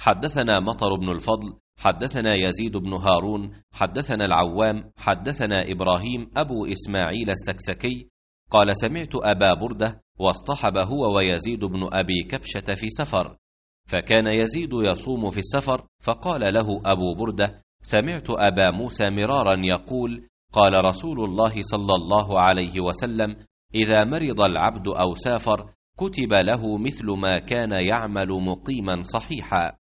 حدثنا مطر بن الفضل حدثنا يزيد بن هارون حدثنا العوام حدثنا إبراهيم أبو إسماعيل السكسكي قال سمعت أبا بردة واصطحب هو ويزيد بن أبي كبشة في سفر، فكان يزيد يصوم في السفر، فقال له أبو بردة: سمعت أبا موسى مرارا يقول: قال رسول الله صلى الله عليه وسلم: إذا مرض العبد أو سافر كتب له مثل ما كان يعمل مقيما صحيحا.